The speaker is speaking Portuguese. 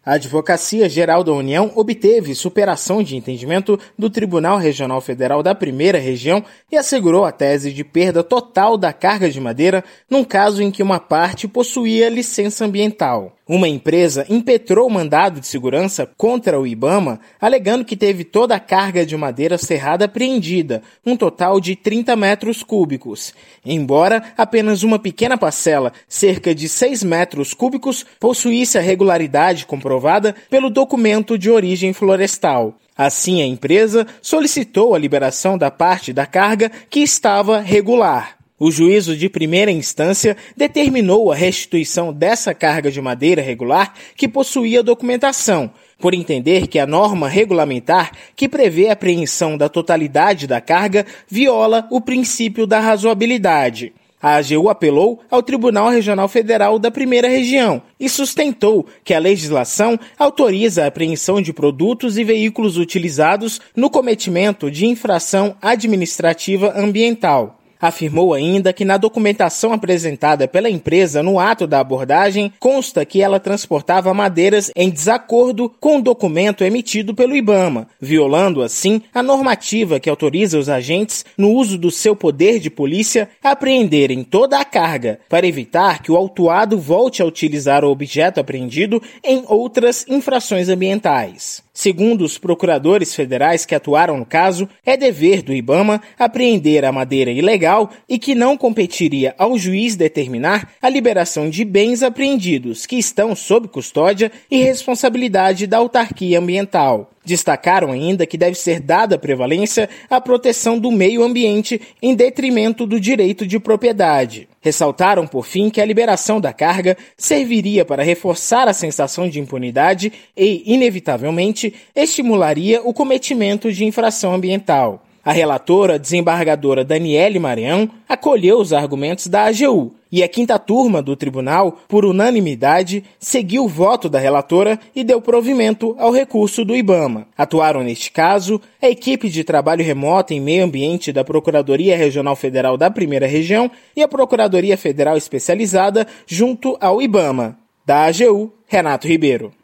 A Advocacia Geral da União obteve superação de entendimento do Tribunal Regional Federal da Primeira Região e assegurou a tese de perda total da carga de madeira num caso em que uma parte possuía licença ambiental. Uma empresa impetrou mandado de segurança contra o IBAMA, alegando que teve toda a carga de madeira serrada apreendida, um total de 30 metros cúbicos. Embora apenas uma pequena parcela, cerca de 6 metros cúbicos, possuísse a regularidade comprovada pelo documento de origem florestal. Assim, a empresa solicitou a liberação da parte da carga que estava regular. O juízo de primeira instância determinou a restituição dessa carga de madeira regular que possuía documentação, por entender que a norma regulamentar que prevê a apreensão da totalidade da carga viola o princípio da razoabilidade. A AGU apelou ao Tribunal Regional Federal da Primeira Região e sustentou que a legislação autoriza a apreensão de produtos e veículos utilizados no cometimento de infração administrativa ambiental. Afirmou ainda que na documentação apresentada pela empresa no ato da abordagem consta que ela transportava madeiras em desacordo com o documento emitido pelo IBAMA, violando assim a normativa que autoriza os agentes, no uso do seu poder de polícia, a apreenderem toda a carga, para evitar que o autuado volte a utilizar o objeto apreendido em outras infrações ambientais. Segundo os procuradores federais que atuaram no caso, é dever do IBAMA apreender a madeira ilegal e que não competiria ao juiz determinar a liberação de bens apreendidos que estão sob custódia e responsabilidade da autarquia ambiental. Destacaram ainda que deve ser dada prevalência à proteção do meio ambiente em detrimento do direito de propriedade. Ressaltaram, por fim, que a liberação da carga serviria para reforçar a sensação de impunidade e, inevitavelmente, estimularia o cometimento de infração ambiental. A relatora, desembargadora Daniele Maranhão, acolheu os argumentos da AGU e a quinta turma do tribunal, por unanimidade, seguiu o voto da relatora e deu provimento ao recurso do IBAMA. Atuaram neste caso a equipe de trabalho remoto em meio ambiente da Procuradoria Regional Federal da Primeira Região e a Procuradoria Federal Especializada junto ao IBAMA. Da AGU, Renato Ribeiro.